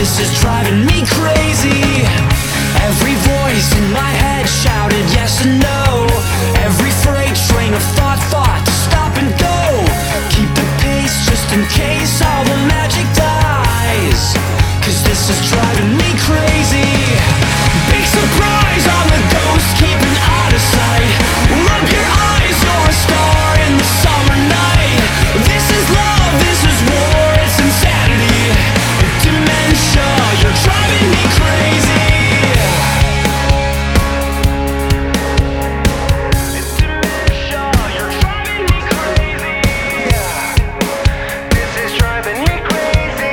This is driving me crazy. Every voice in my head shouted yes and no. Every freight train of thought to stop and go. Keep the pace just in case all the magic dies. 'Cause this is driving me crazy. Big surprise, I'm a ghost keeping out of sight. Rub your eyes, you're a star in the summer night. This is love, this is war, it's insanity. Dementia, you're driving me crazy. Dementia, you're driving me crazy. This is driving me crazy.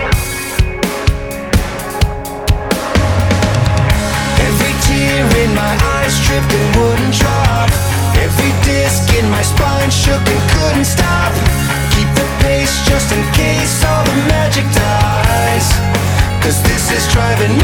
Every tear in my eyes tripped and wouldn't drop. Every disc in my spine shook and couldn't stop. Keep the pace just in case all the magic dies. 'Cause this is driving me